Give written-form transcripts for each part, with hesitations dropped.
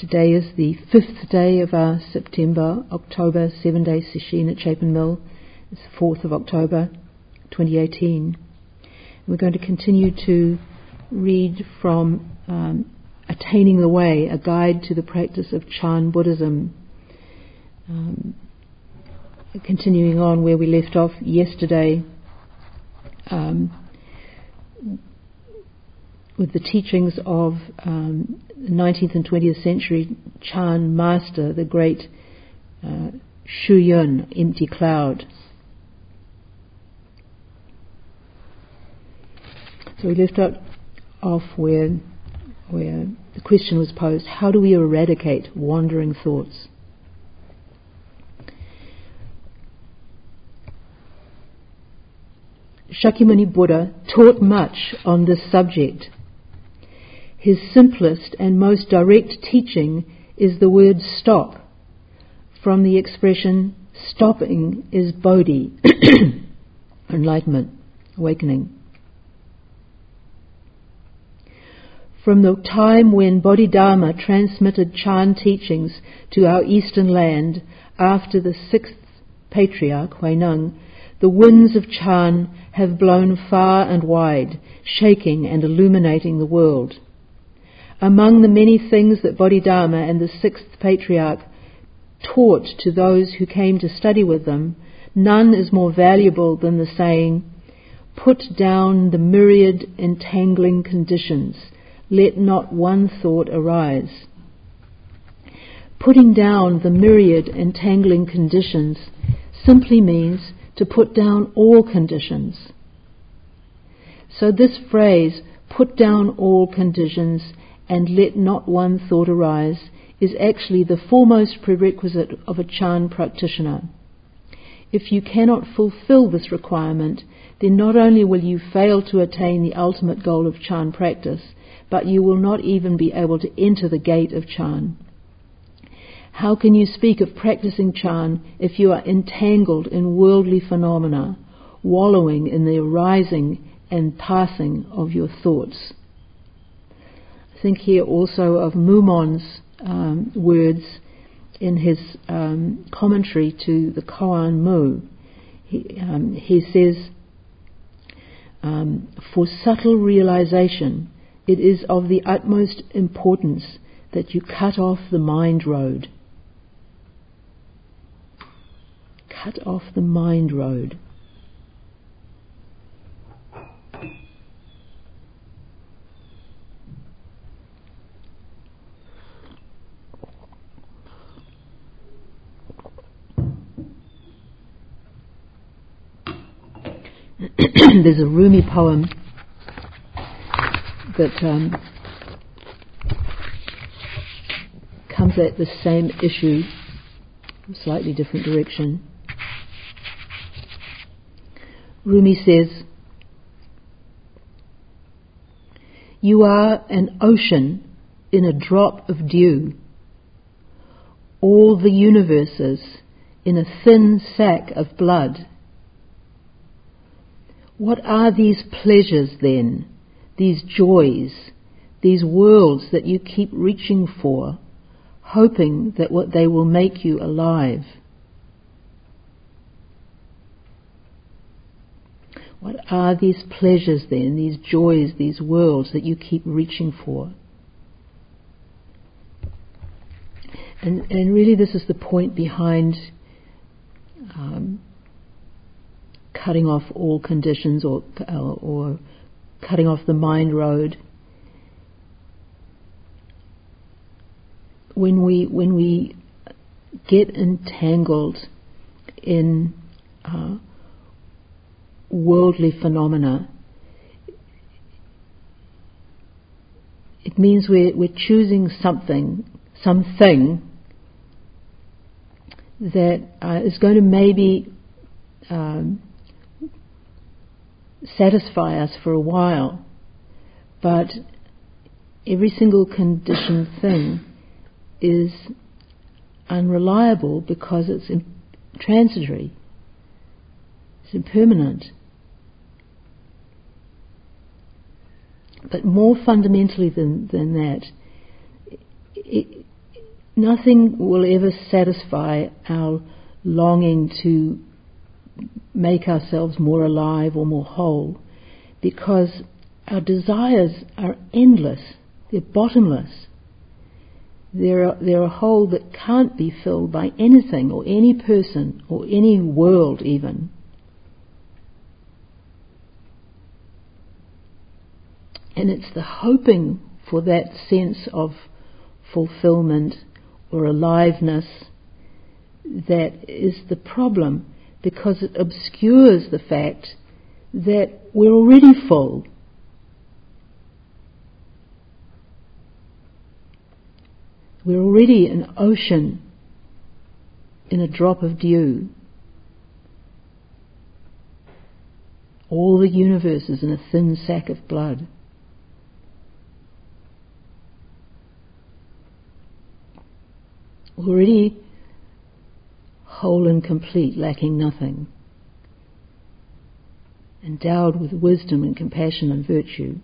Today is the 5th day of our September-October 7-day session at Chapin Mill. It's the 4th of October 2018. We're going to continue to read from Attaining the Way, a guide to the practice of Chan Buddhism. Continuing on where we left off yesterday with the teachings of 19th and 20th century Chan master, the great Shu Yun, empty cloud. So we left off where the question was posed, how do we eradicate wandering thoughts? Shakyamuni Buddha taught much on this subject. His simplest and most direct teaching is the word stop, from the expression stopping is bodhi, enlightenment, awakening. From the time when Bodhidharma transmitted Chan teachings to our eastern land after the 6th patriarch, Huineng, the winds of Chan have blown far and wide, shaking and illuminating the world. Among the many things that Bodhidharma and the 6th patriarch taught to those who came to study with them, none is more valuable than the saying, "Put down the myriad entangling conditions, let not one thought arise." Putting down the myriad entangling conditions simply means to put down all conditions. So this phrase, "put down all conditions and let not one thought arise," is actually the foremost prerequisite of a Chan practitioner. If you cannot fulfill this requirement, then not only will you fail to attain the ultimate goal of Chan practice, but you will not even be able to enter the gate of Chan. How can you speak of practicing Chan if you are entangled in worldly phenomena, wallowing in the arising and passing of your thoughts? Think here also of Mumon's words in his commentary to the Koan Mu. He says, "For subtle realization, it is of the utmost importance that you cut off the mind road." Cut off the mind road. There's a Rumi poem that comes at the same issue, from a slightly different direction. Rumi says, "You are an ocean in a drop of dew, all the universes in a thin sack of blood. What are these pleasures then, these joys, these worlds that you keep reaching for, hoping that they will make you alive? What are these pleasures then, these joys, these worlds that you keep reaching for?" And really this is the point behind cutting off all conditions or cutting off the mind road. When we get entangled in worldly phenomena, it means we're choosing something that is going to maybe satisfy us for a while, but every single conditioned thing is unreliable because it's transitory, it's impermanent. But more fundamentally than that, nothing will ever satisfy our longing to make ourselves more alive or more whole, because our desires are endless, they're bottomless. They're a hole that can't be filled by anything or any person or any world even. And it's the hoping for that sense of fulfillment or aliveness that is the problem, because it obscures the fact that we're already full. We're already an ocean in a drop of dew. All the universe is in a thin sack of blood. Already whole and complete, lacking nothing, endowed with wisdom and compassion and virtue.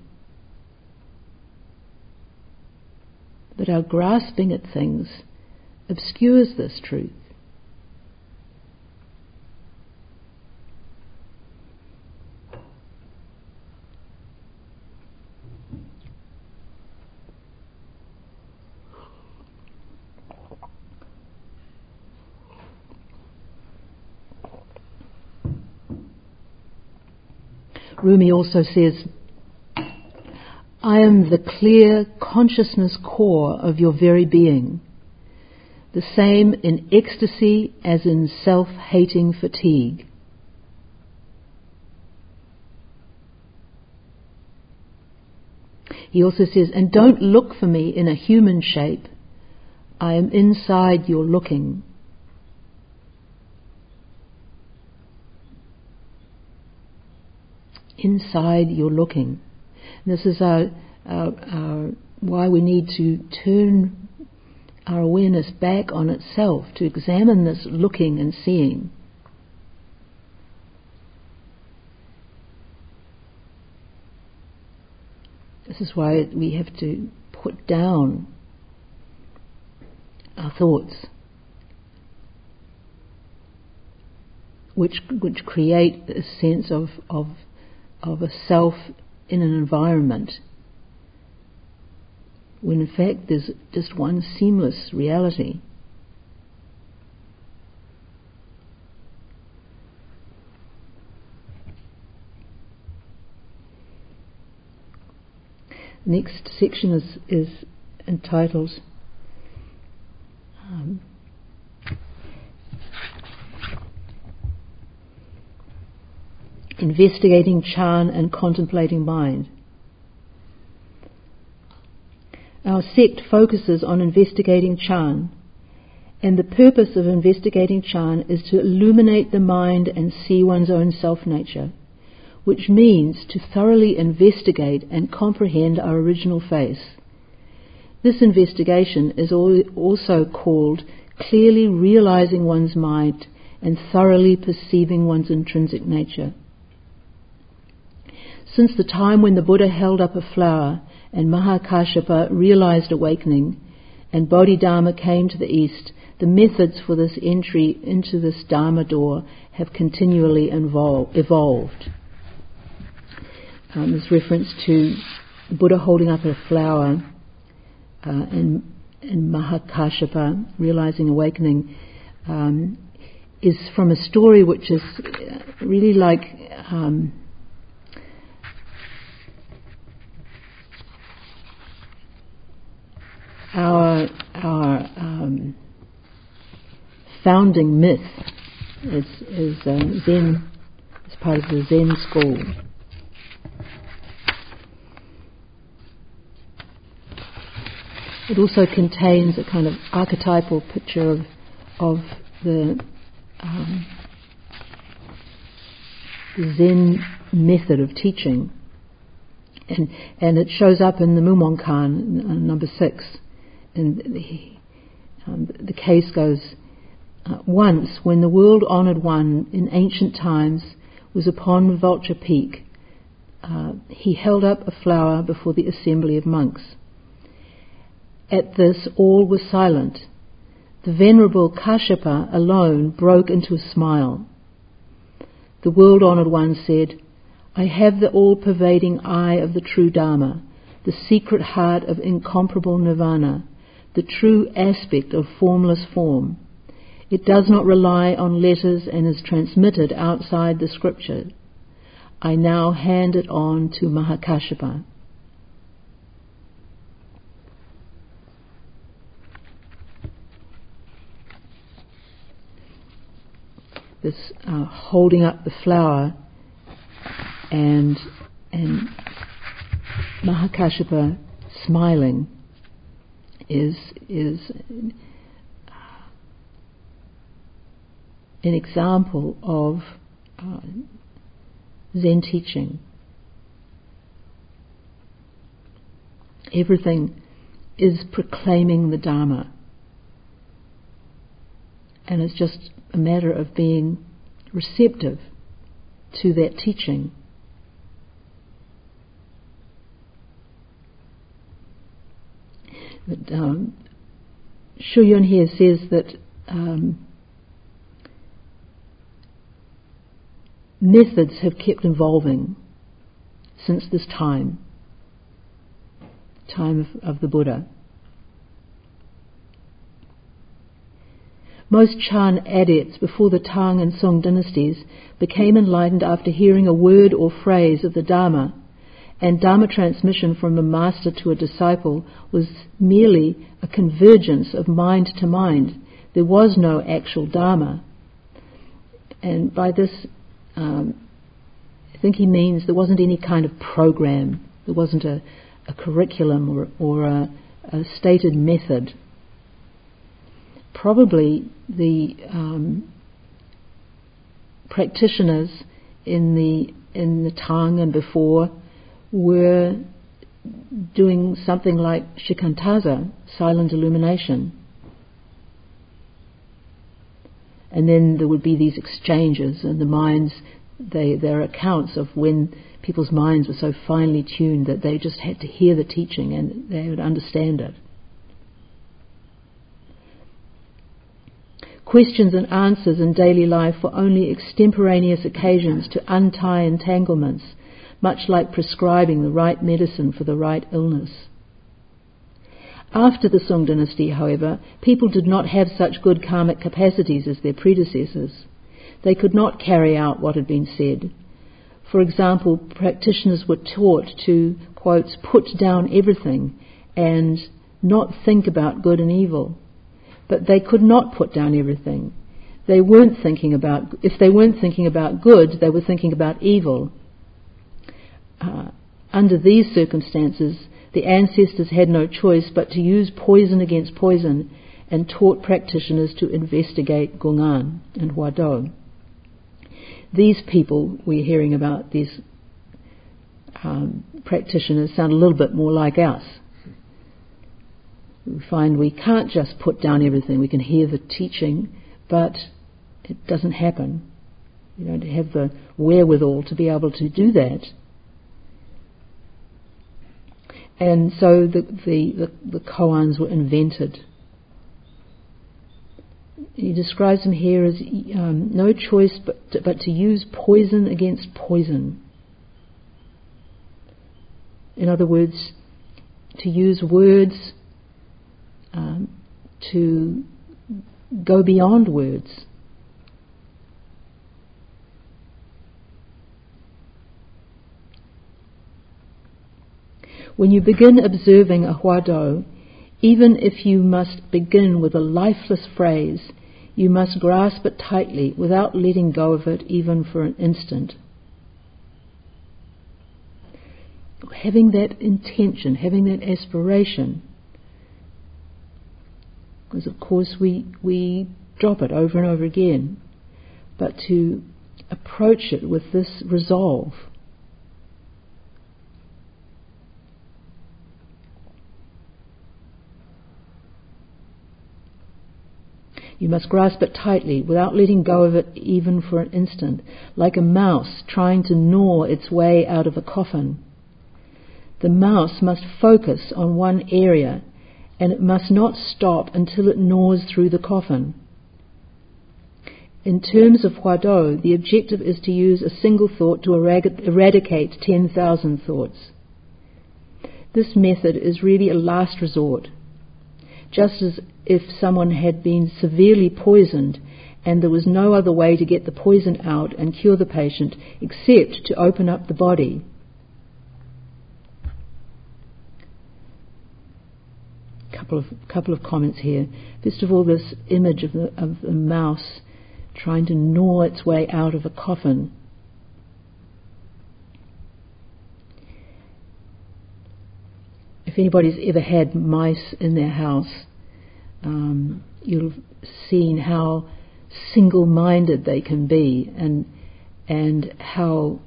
But our grasping at things obscures this truth. Rumi also says, I am the clear consciousness core of your very being, the same in ecstasy as in self-hating fatigue. He also says, and don't look for me in a human shape, I am inside your looking. Inside your looking. This is our why we need to turn our awareness back on itself, to examine this looking and seeing. This is why we have to put down our thoughts, which create a sense of a self in an environment, when in fact there's just one seamless reality. The next section is entitled Investigating Chan and Contemplating Mind. Our sect focuses on investigating Chan, and the purpose of investigating Chan is to illuminate the mind and see one's own self-nature, which means to thoroughly investigate and comprehend our original face. This investigation is also called clearly realizing one's mind and thoroughly perceiving one's intrinsic nature. Since the time when the Buddha held up a flower and Mahakāshyapa realized awakening and Bodhidharma came to the east, the methods for this entry into this Dharma door have continually evolved. There's reference to the Buddha holding up a flower and Mahakāshyapa realizing awakening is from a story which is really like our founding myth is Zen, as part of the Zen school. It also contains a kind of archetypal picture of the Zen method of teaching, and it shows up in the Mumonkan number 6. And the case goes, once when the world-honoured one in ancient times was upon Vulture Peak, he held up a flower before the assembly of monks. At this all were silent, The Venerable Kashyapa alone broke into a smile. The world-honoured one said, "I have the all-pervading eye of the true Dharma, the secret heart of incomparable nirvana, the true aspect of formless form. It does not rely on letters and is transmitted outside the scripture. I now hand it on to Mahakashyapa." This holding up the flower and Mahakashyapa smiling is an example of Zen teaching. Everything is proclaiming the Dharma, and it's just a matter of being receptive to that teaching. But Shu Yun here says that methods have kept evolving since this time of the Buddha. Most Chan adepts before the Tang and Song dynasties became enlightened after hearing a word or phrase of the Dharma, and Dharma transmission from a master to a disciple was merely a convergence of mind to mind. There was no actual Dharma. And by this, I think he means there wasn't any kind of program. There wasn't a curriculum or a stated method. Probably the practitioners in the Tang and before were doing something like shikantaza, silent illumination. And then there would be these exchanges, and the minds, there are accounts of when people's minds were so finely tuned that they just had to hear the teaching and they would understand it. Questions and answers in daily life were only extemporaneous occasions to untie entanglements, much like prescribing the right medicine for the right illness. After the Song dynasty, however, people did not have such good karmic capacities as their predecessors. They could not carry out what had been said. For example, practitioners were taught to, quotes, put down everything and not think about good and evil. But they could not put down everything. If they weren't thinking about good, they were thinking about evil. Under these circumstances, the ancestors had no choice but to use poison against poison and taught practitioners to investigate Gungan and Huado. These people we're hearing about, these practitioners, sound a little bit more like us. We find we can't just put down everything. We can hear the teaching, but it doesn't happen. You don't have the wherewithal to be able to do that. And so the koans were invented. He describes them here as no choice but to use poison against poison. In other words, to use words to go beyond words. When you begin observing a Huado, even if you must begin with a lifeless phrase, you must grasp it tightly without letting go of it even for an instant. Having that intention, having that aspiration, because of course we drop it over and over again, but to approach it with this resolve. You must grasp it tightly without letting go of it even for an instant, like a mouse trying to gnaw its way out of a coffin. The mouse must focus on one area and it must not stop until it gnaws through the coffin. In terms of Huado, the objective is to use a single thought to eradicate 10,000 thoughts. This method is really a last resort, just as if someone had been severely poisoned and there was no other way to get the poison out and cure the patient except to open up the body. Couple of comments here. First of all, this image of the mouse trying to gnaw its way out of a coffin. If anybody's ever had mice in their house, you'll have seen how single-minded they can be, and how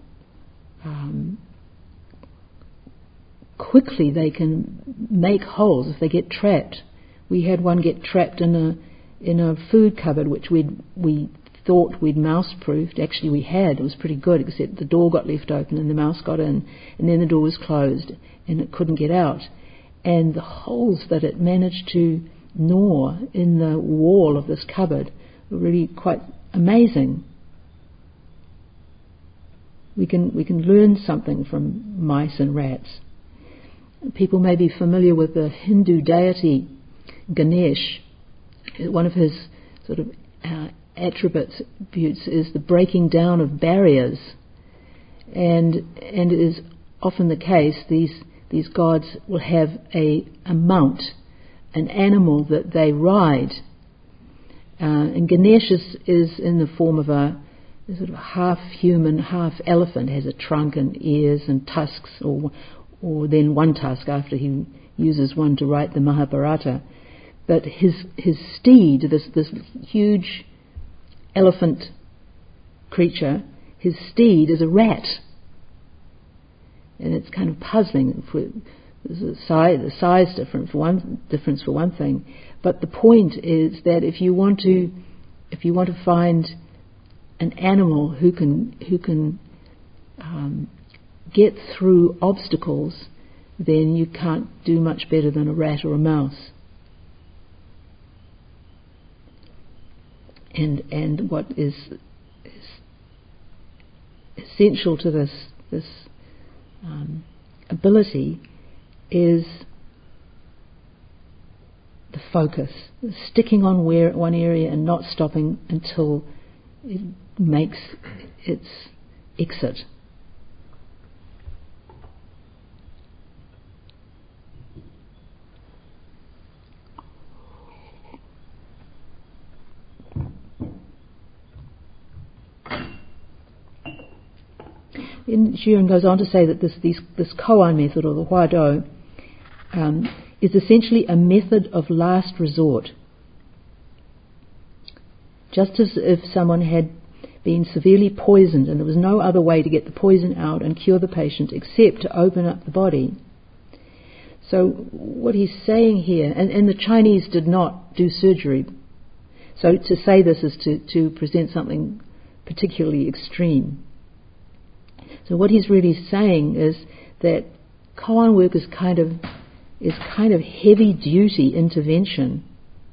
quickly they can make holes if they get trapped. We had one get trapped in a food cupboard which we thought we'd mouse-proofed. Actually we had. It was pretty good, except the door got left open and the mouse got in, and then the door was closed and it couldn't get out. And the holes that it managed to gnaw in the wall of this cupboard were really quite amazing. We can learn something from mice and rats. People may be familiar with the Hindu deity Ganesh. One of his sort of attributes is the breaking down of barriers, and it is often the case these gods will have a mount, an animal that they ride, and Ganesh is in the form of a sort of half human, half elephant, has a trunk and ears and tusks, or then one tusk after he uses one to write the Mahabharata. But his steed, this huge elephant creature, his steed is a rat. And it's kind of puzzling. There's the size difference for one thing. But the point is that if you want to find an animal who can get through obstacles, then you can't do much better than a rat or a mouse. And what is essential to this ability is the focus, sticking on one area and not stopping until it makes its exit. And Xuan goes on to say that this koan method, or the Huado, is essentially a method of last resort. Just as if someone had been severely poisoned and there was no other way to get the poison out and cure the patient except to open up the body. So what he's saying here, and the Chinese did not do surgery, so to say this is to present something particularly extreme. So what he's really saying is that koan work is kind of heavy duty intervention.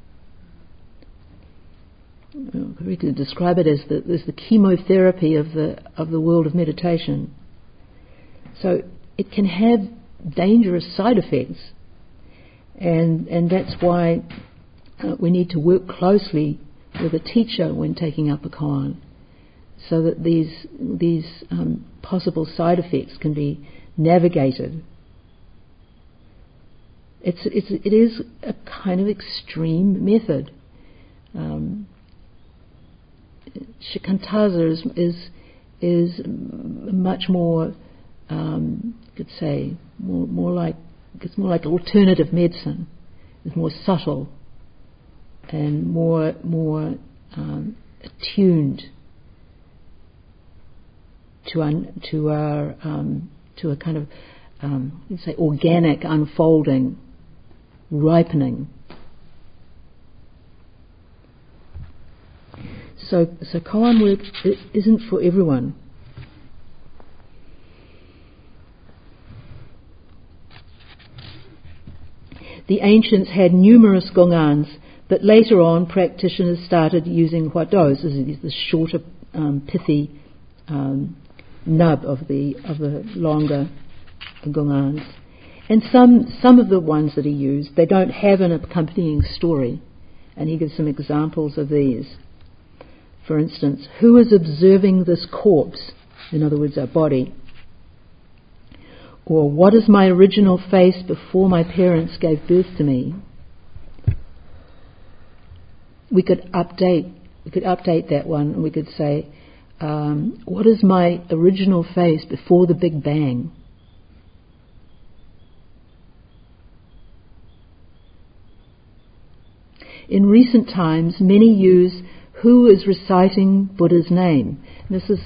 We could describe it as the chemotherapy of the world of meditation. So it can have dangerous side effects, and that's why we need to work closely with a teacher when taking up a koan, so that these possible side effects can be navigated. It is a kind of extreme method. Shikantaza is much more, could say, more like alternative medicine. It's more subtle and more attuned to a kind of let's say organic unfolding, ripening. So koan work isn't for everyone. The ancients had numerous gongans, but later on practitioners started using huadous, the shorter, pithy nub of the longer gongans. And some of the ones that he used, they don't have an accompanying story. And he gives some examples of these. For instance, who is observing this corpse? In other words, our body. Or what is my original face before my parents gave birth to me? We could update that one, and we could say, what is my original face before the Big Bang? In recent times, many use who is reciting Buddha's name. This is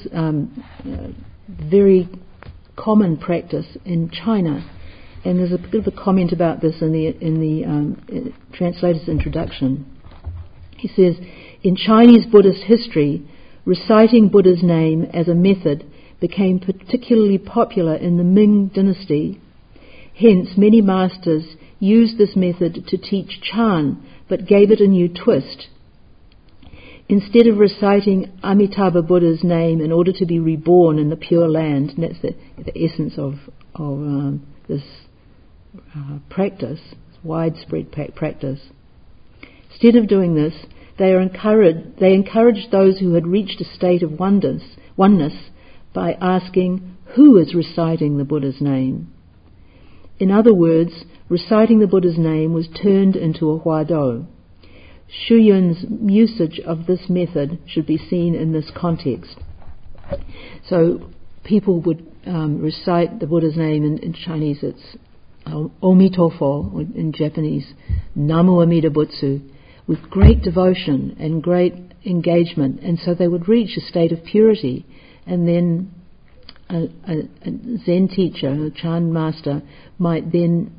very common practice in China, and there's a bit of a comment about this in the translator's introduction. He says, in Chinese Buddhist history, reciting Buddha's name as a method became particularly popular in the Ming dynasty. Hence, many masters used this method to teach Chan, but gave it a new twist. Instead of reciting Amitabha Buddha's name in order to be reborn in the Pure Land, and that's the essence of this practice, widespread practice. Instead of doing this, they encouraged those who had reached a state of oneness by asking, who is reciting the Buddha's name? In other words, reciting the Buddha's name was turned into a huado. Xu Yun's usage of this method should be seen in this context. So people would recite the Buddha's name in Chinese, it's Omitofo, or in Japanese, Namu Amida Butsu, with great devotion and great engagement, and so they would reach a state of purity, and then a Zen teacher, a Chan master, might then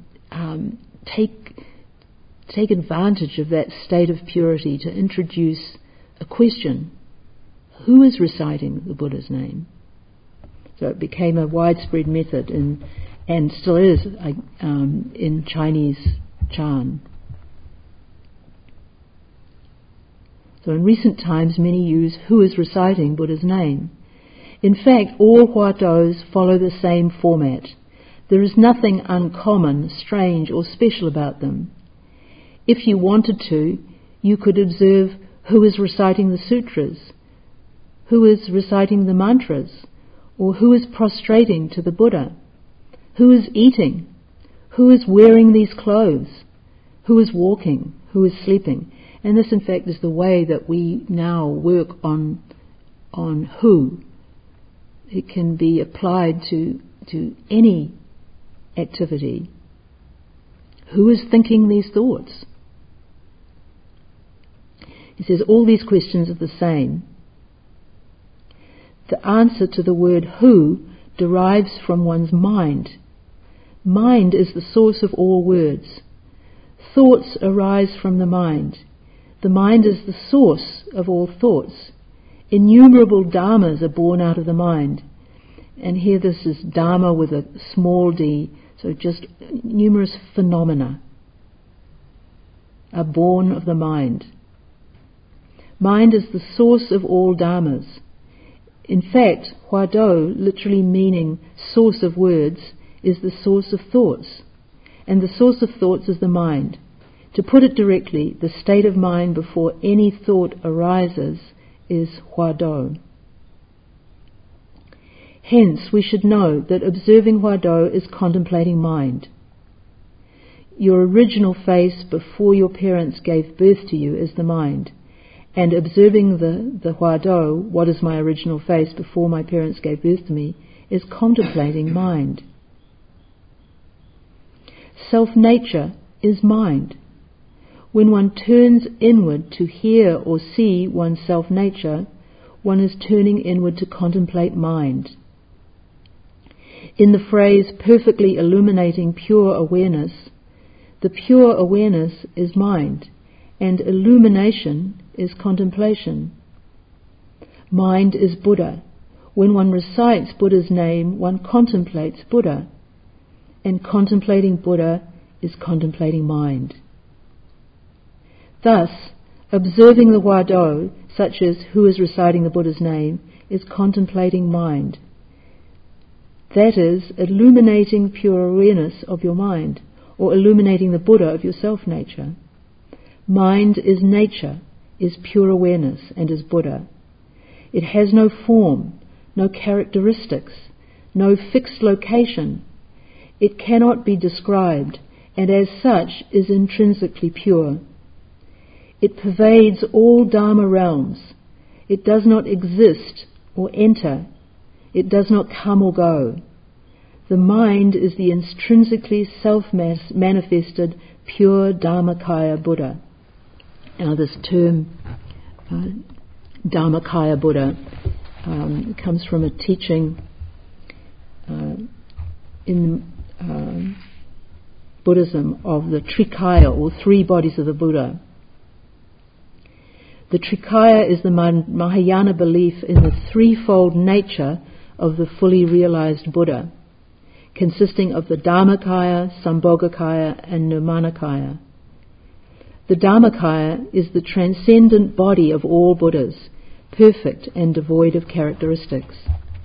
take advantage of that state of purity to introduce a question. Who is reciting the Buddha's name? So it became a widespread method and still is in Chinese Chan. So in recent times, many use who is reciting Buddha's name. In fact, all huados follow the same format. There is nothing uncommon, strange, or special about them. If you wanted to, you could observe who is reciting the sutras, who is reciting the mantras, or who is prostrating to the Buddha, who is eating, who is wearing these clothes, who is walking, who is sleeping. And this, in fact, is the way that we now work on who. It can be applied to any activity. Who is thinking these thoughts? He says all these questions are the same. The answer to the word who derives from one's mind. Mind is the source of all words. Thoughts arise from the mind. The mind is the source of all thoughts. Innumerable dharmas are born out of the mind. And here this is dharma with a small d, so just numerous phenomena are born of the mind. Mind is the source of all dharmas. In fact, huado, literally meaning source of words, is the source of thoughts. And the source of thoughts is the mind. To put it directly, the state of mind before any thought arises is huado. Hence, we should know that observing huado is contemplating mind. Your original face before your parents gave birth to you is the mind. And observing the huado, what is my original face before my parents gave birth to me, is contemplating mind. Self-nature is mind. When one turns inward to hear or see one's self-nature, one is turning inward to contemplate mind. In the phrase perfectly illuminating pure awareness, the pure awareness is mind, and illumination is contemplation. Mind is Buddha. When one recites Buddha's name, one contemplates Buddha, and contemplating Buddha is contemplating mind. Thus, observing the Huado, such as who is reciting the Buddha's name, is contemplating mind. That is, illuminating pure awareness of your mind, or illuminating the Buddha of your self-nature. Mind is nature, is pure awareness, and is Buddha. It has no form, no characteristics, no fixed location. It cannot be described, and as such is intrinsically pure. It pervades all Dharma realms. It does not exist or enter. It does not come or go. The mind is the intrinsically self-manifested pure Dharmakaya Buddha. Now this term, Dharmakaya Buddha, comes from a teaching in Buddhism of the Trikaya, or three bodies of the Buddha. The Trikaya is the Mahayana belief in the threefold nature of the fully realized Buddha, consisting of the Dharmakaya, Sambhogakaya, and Nirmanakaya. The Dharmakaya is the transcendent body of all Buddhas, perfect and devoid of characteristics.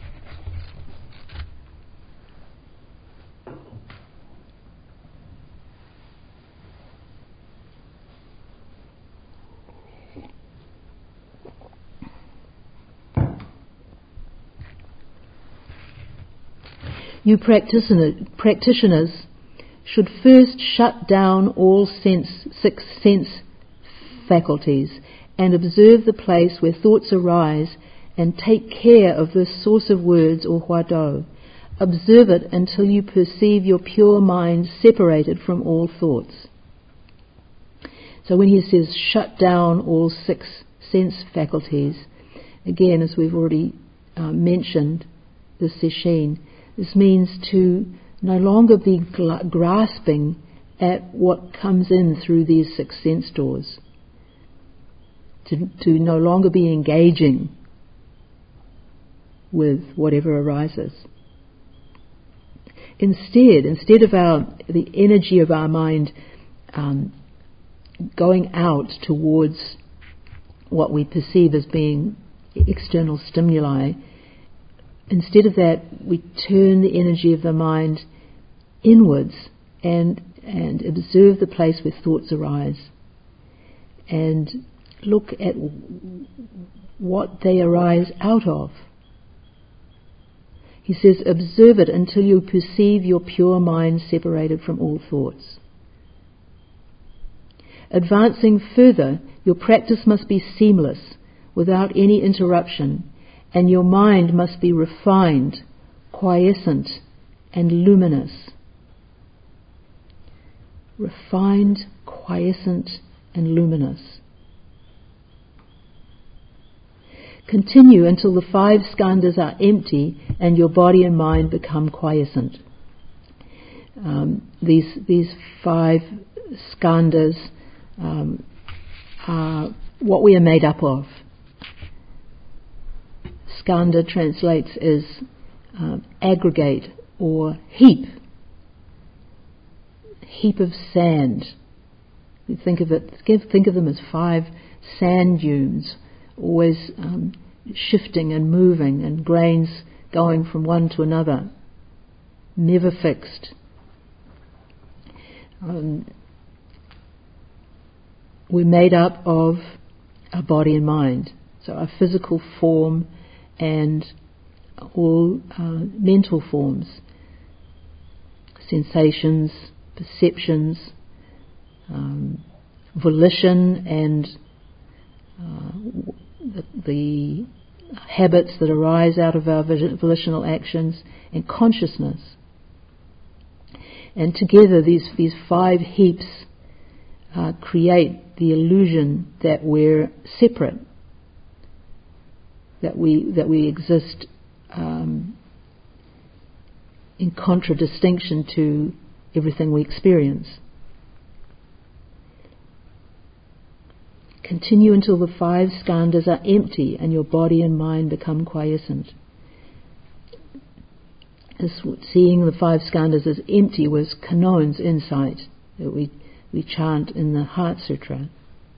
You practitioners should first shut down all six sense faculties and observe the place where thoughts arise and take care of the source of words or Huado. Observe it until you perceive your pure mind separated from all thoughts. So when he says shut down all six sense faculties, again, as we've already mentioned, the Sesshin, this means to no longer be grasping at what comes in through these six sense doors, to no longer be engaging with whatever arises. Instead of the energy of our mind going out towards what we perceive as being external stimuli, instead of that, we turn the energy of the mind inwards and observe the place where thoughts arise and look at what they arise out of. He says, observe it until you perceive your pure mind separated from all thoughts. Advancing further, your practice must be seamless, without any interruption, and your mind must be refined, quiescent, and luminous. Refined, quiescent, and luminous. Continue until the 5 skandhas are empty and your body and mind become quiescent. These 5 skandhas are what we are made up of. Skandha translates as aggregate or heap of sand. You think of them as 5 sand dunes, always shifting and moving, and grains going from one to another, never fixed. We're made up of our body and mind, so our physical form and all mental forms, sensations, perceptions, volition, and the habits that arise out of our volitional actions, and consciousness. And together these 5 heaps create the illusion that we're separate, that we exist in contradistinction to everything we experience. Continue until the 5 skandhas are empty and your body and mind become quiescent. Seeing the 5 skandhas as empty was Kanone's insight that we chant in the Heart Sutra.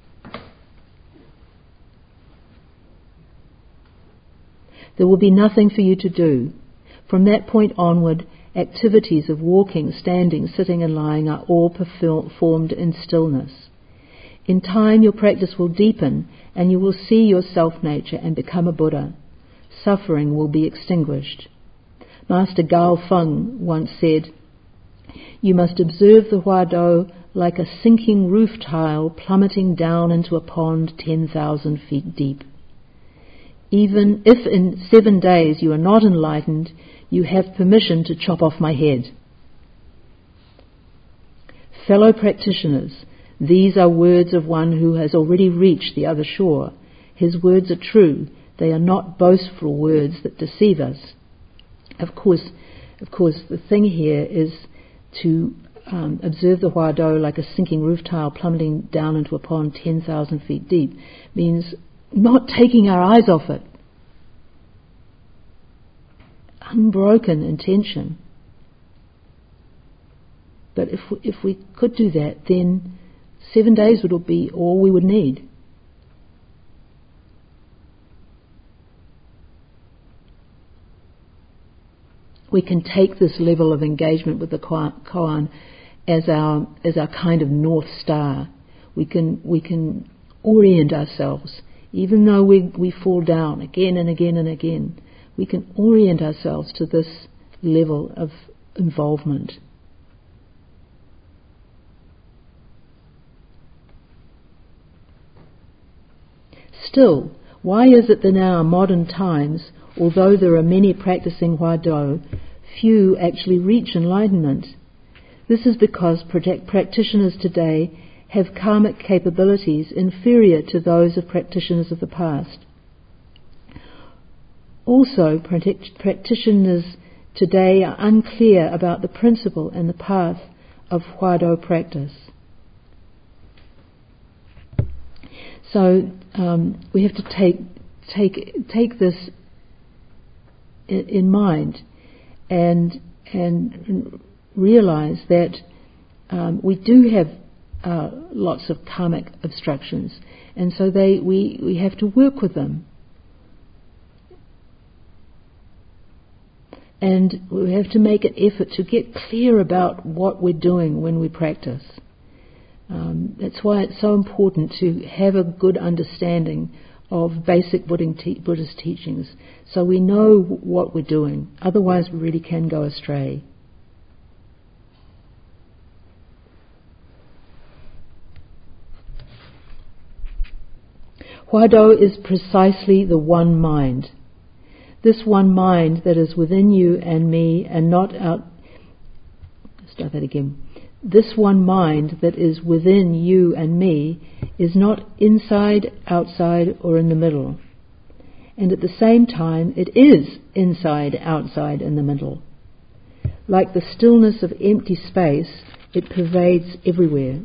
There will be nothing for you to do. From that point onward, activities of walking, standing, sitting and lying are all performed in stillness. In time your practice will deepen and you will see your self-nature and become a Buddha. Suffering will be extinguished. Master Gao Feng once said, "You must observe the Huado like a sinking roof tile plummeting down into a pond 10,000 feet deep. Even if in 7 days you are not enlightened, you have permission to chop off my head." Fellow practitioners, these are words of one who has already reached the other shore. His words are true. They are not boastful words that deceive us. Of course, the thing here is to observe the Huado like a sinking roof tile plummeting down into a pond 10,000 feet deep means not taking our eyes off it. Unbroken intention. But if we could do that, then 7 days would be all we would need. We can take this level of engagement with the koan as our kind of North Star. We can orient ourselves, even though we fall down again and again and again. We can orient ourselves to this level of involvement. Still, why is it that in our modern times, although there are many practicing Huado, few actually reach enlightenment? This is because practitioners today have karmic capabilities inferior to those of practitioners of the past. Also, practitioners today are unclear about the principle and the path of Huado practice. So we have to take this in mind and realize that we do have lots of karmic obstructions, and so we have to work with them. And we have to make an effort to get clear about what we're doing when we practice. That's why it's so important to have a good understanding of basic Buddhist teachings, so we know what we're doing. Otherwise we really can go astray. Huado is precisely the one mind. This one mind that is within you and me and not out... Start that again. This one mind that is within you and me is not inside, outside, or in the middle. And at the same time, it is inside, outside, in the middle. Like the stillness of empty space, it pervades everywhere.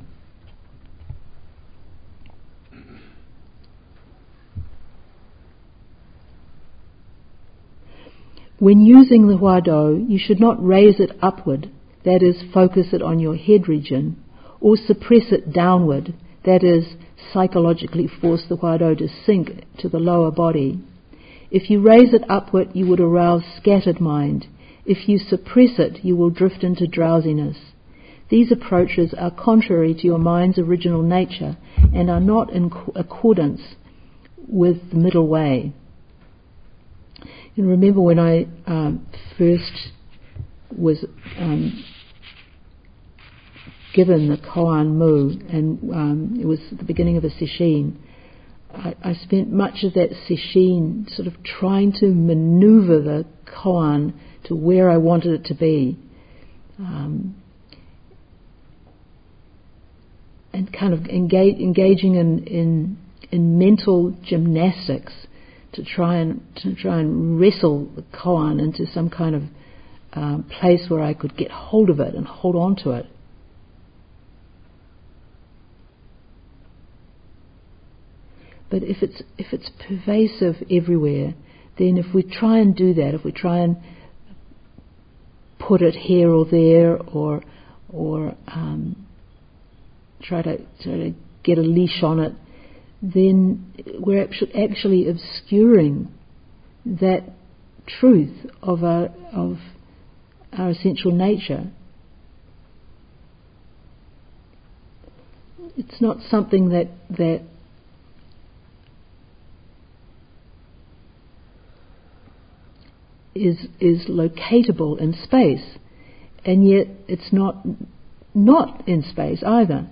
When using the Huado, you should not raise it upward, that is, focus it on your head region, or suppress it downward, that is, psychologically force the Huado to sink to the lower body. If you raise it upward, you would arouse scattered mind. If you suppress it, you will drift into drowsiness. These approaches are contrary to your mind's original nature and are not in accordance with the middle way. And remember when I first was given the Koan Mu, and it was the beginning of a sesshin, I spent much of that sesshin sort of trying to maneuver the koan to where I wanted it to be, and kind of engaging in mental gymnastics to try and wrestle the koan into some kind of place where I could get hold of it and hold on to it. But if it's pervasive everywhere, then if we try and do that, if we try and put it here or there, or try to get a leash on it, then we're actually obscuring that truth of our essential nature. It's not something that is locatable in space, and yet it's not in space either.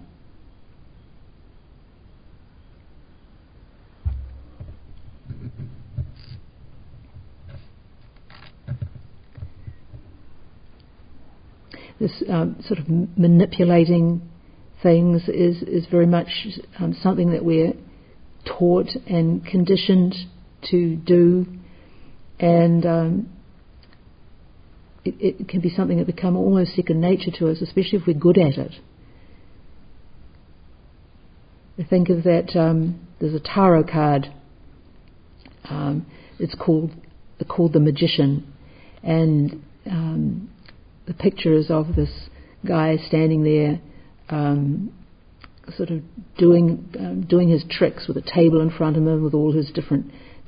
This sort of manipulating things is very much something that we're taught and conditioned to do, and it can be something that becomes almost second nature to us, especially if we're good at it. I think of that, there's a tarot card, it's called The Magician, and the picture is of this guy standing there sort of doing his tricks with a table in front of him with all his different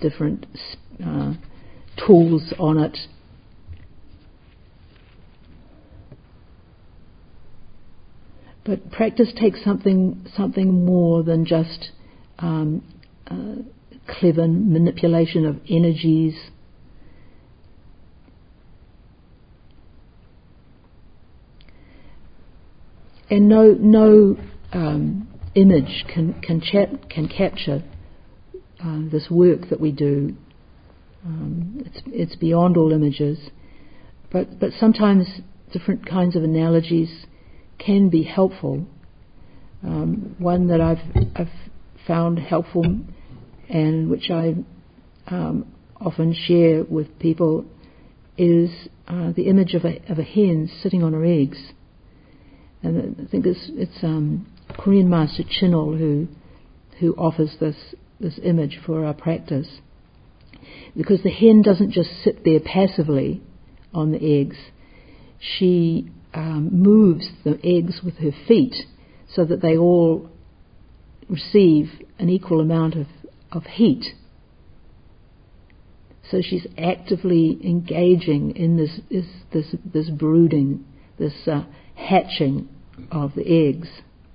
tools on it. But practice takes something more than just clever manipulation of energies. And no image can capture this work that we do. It's beyond all images, but sometimes different kinds of analogies can be helpful. One that I've found helpful, and which I often share with people, is the image of a hen sitting on her eggs. And I think it's Korean Master Chinol who offers this image for our practice, because the hen doesn't just sit there passively on the eggs. She moves the eggs with her feet so that they all receive an equal amount of heat. So she's actively engaging in this brooding, this hatching of the eggs.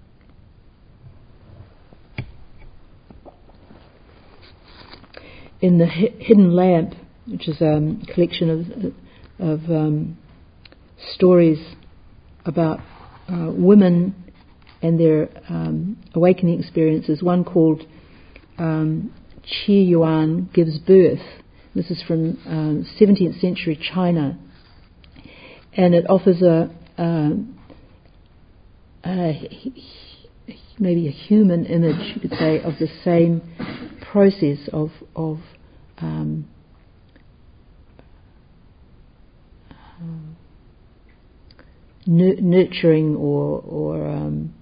In the Hidden Lamp, which is a collection of stories about women and their awakening experiences, one called Qi Yuan Gives Birth. This is from 17th century China, and it offers maybe a human image, you could say, of the same process of nurturing or I'm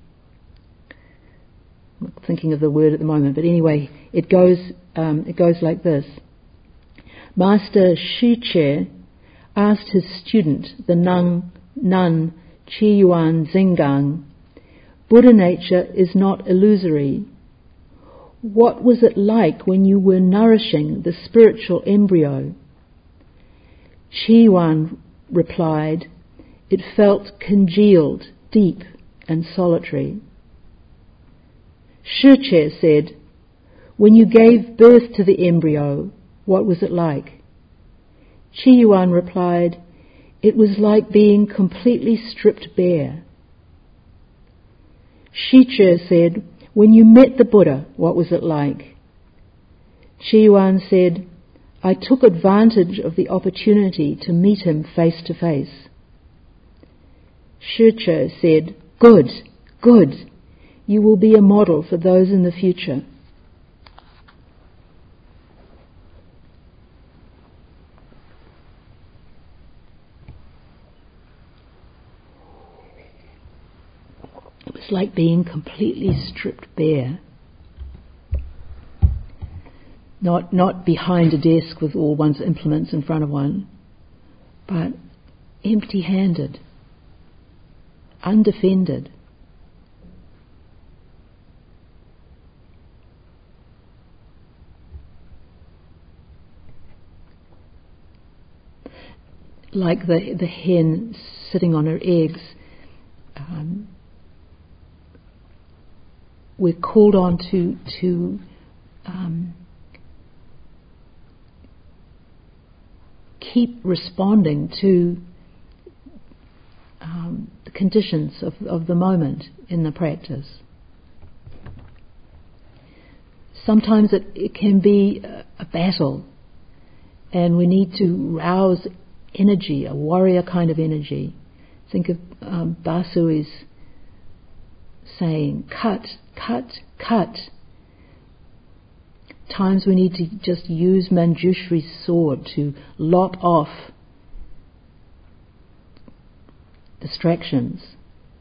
not thinking of the word at the moment, but anyway, it goes like this. Master Shi Che asked his student, the nun Qi Yuan Zingang, Buddha nature is not illusory. What was it like when you were nourishing the spiritual embryo? Qi Yuan replied, it felt congealed, deep and solitary. Shi Che said, when you gave birth to the embryo, what was it like? Qi Yuan replied, it was like being completely stripped bare. Shi Che said, when you met the Buddha, what was it like? Qi Yuan said, I took advantage of the opportunity to meet him face to face. Shi Che said, good, you will be a model for those in the future. It was like being completely stripped bare. Not behind a desk with all one's implements in front of one, but empty-handed, undefended. like the hen sitting on her eggs, we're called on to keep responding to the conditions of the moment in the practice. Sometimes it can be a battle, and we need to rouse energy, a warrior kind of energy. Think of Basui's saying, cut, cut, cut. Times we need to just use Manjushri's sword to lop off distractions.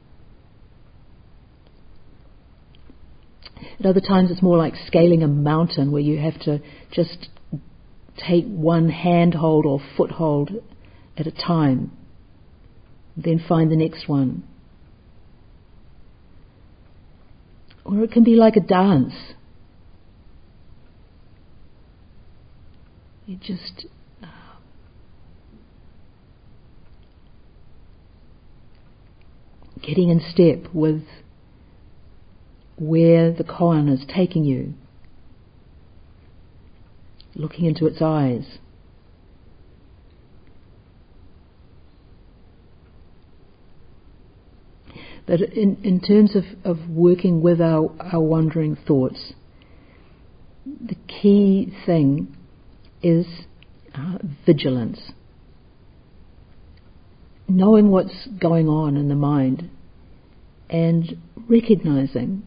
At other times it's more like scaling a mountain, where you have to just take one handhold or foothold at a time, then find the next one. Or it can be like a dance. You just getting in step with where the koan is taking you, looking into its eyes. But in terms of working with our wandering thoughts, the key thing is vigilance. Knowing what's going on in the mind and recognizing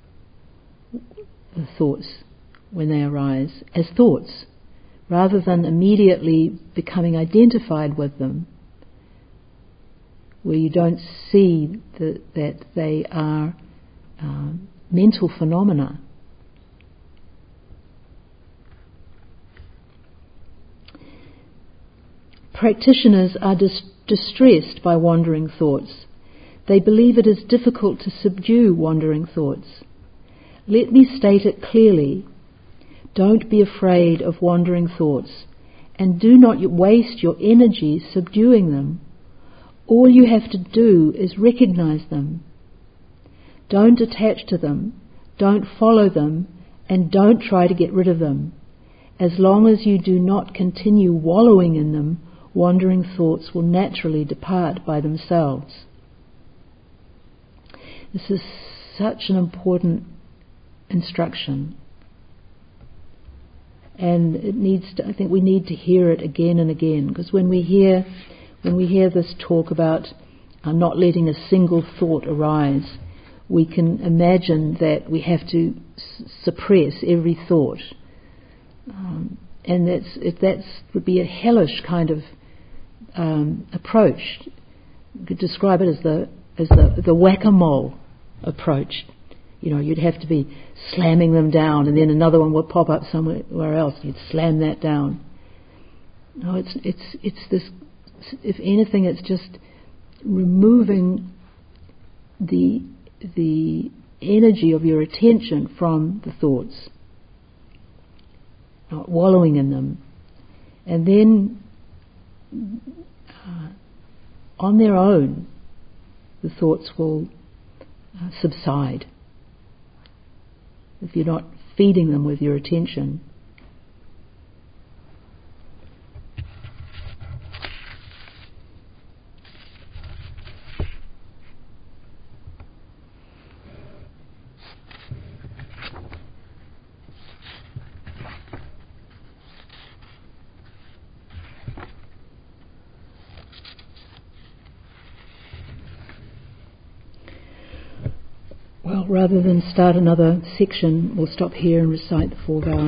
the thoughts when they arise as thoughts, rather than immediately becoming identified with them, where you don't see that they are mental phenomena. Practitioners are distressed by wandering thoughts. They believe it is difficult to subdue wandering thoughts. Let me state it clearly. Don't be afraid of wandering thoughts, and do not waste your energy subduing them. All you have to do is recognize them. Don't attach to them, don't follow them, and don't try to get rid of them. As long as you do not continue wallowing in them, wandering thoughts will naturally depart by themselves. This is such an important instruction, and I think we need to hear it again and again, because when we hear this talk about not letting a single thought arise, we can imagine that we have to suppress every thought, and that would be a hellish kind of approach. You could describe it as the whack-a-mole approach. You know, you'd have to be slamming them down, and then another one would pop up somewhere else. You'd slam that down. No, it's this. If anything, it's just removing the energy of your attention from the thoughts, not wallowing in them, and then on their own, the thoughts will subside if you're not feeding them with your attention. Well, rather than start another section, we'll stop here and recite the 4 vows.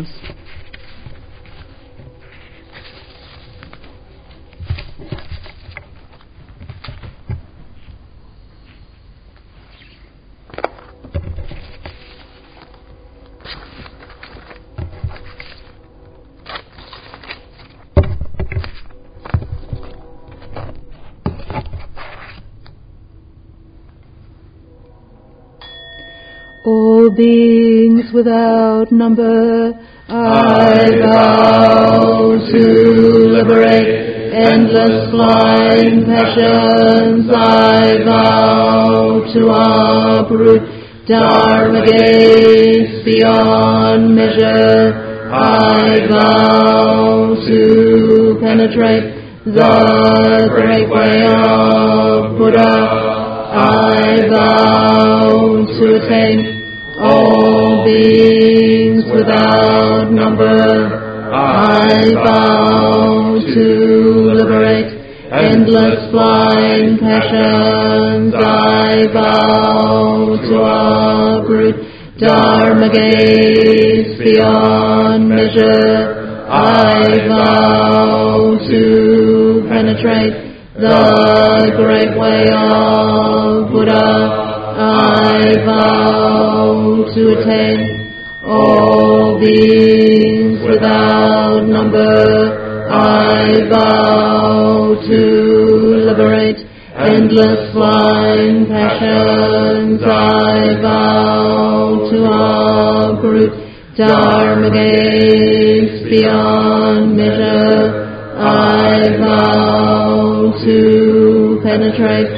all beings without number. I vow to liberate endless flying passions. I vow to uproot Dharma gates beyond measure. I vow to penetrate the great way of Buddha. I vow to attain all beings without number. I vow to liberate endless flying passions. I vow to uproot Dharma gates beyond measure. I vow to penetrate the great way of Buddha. I vow to attain all beings without number. I vow to liberate endless flying passions. I vow to uproot Dharma gates beyond measure. I vow to penetrate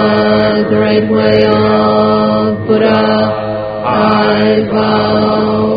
the great way of Buddha. I vow